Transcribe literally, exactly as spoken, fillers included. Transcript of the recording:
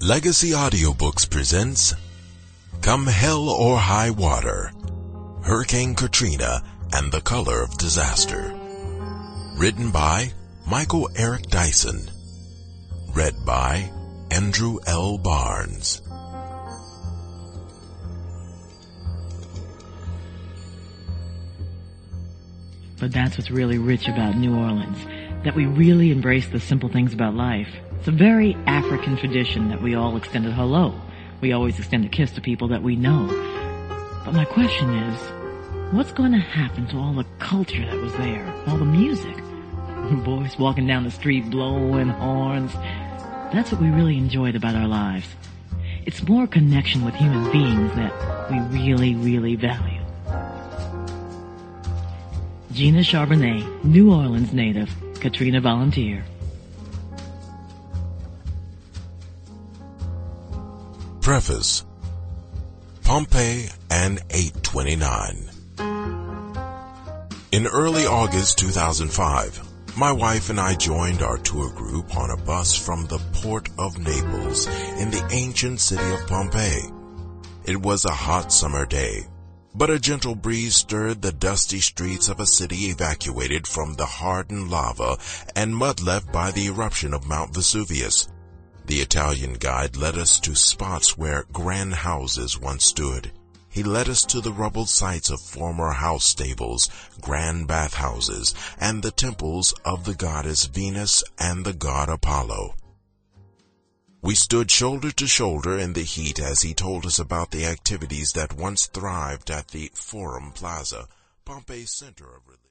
Legacy Audiobooks presents Come Hell or High Water, Hurricane Katrina and the Color of Disaster. Written by Michael Eric Dyson. Read by Andrew L. Barnes. But that's what's really rich about New Orleans, that we really embrace the simple things about life. It's a very African tradition that we all extend a hello. We always extend a kiss to people that we know. But my question is, what's going to happen to all the culture that was there, all the music? Boys walking down the street blowing horns. That's what we really enjoyed about our lives. It's more connection with human beings that we really, really value. Gina Charbonnet, New Orleans native, Katrina volunteer. Preface. Pompeii and eight twenty-nine. In early August two thousand five, my wife and I joined our tour group on a bus from the port of Naples in the ancient city of Pompeii. It was a hot summer day, but a gentle breeze stirred the dusty streets of a city evacuated from the hardened lava and mud left by the eruption of Mount Vesuvius. The Italian guide led us to spots where grand houses once stood. He led us to the rubbled sites of former house stables, grand bathhouses, and the temples of the goddess Venus and the god Apollo. We stood shoulder to shoulder in the heat as he told us about the activities that once thrived at the Forum Plaza, Pompeii's center of religion.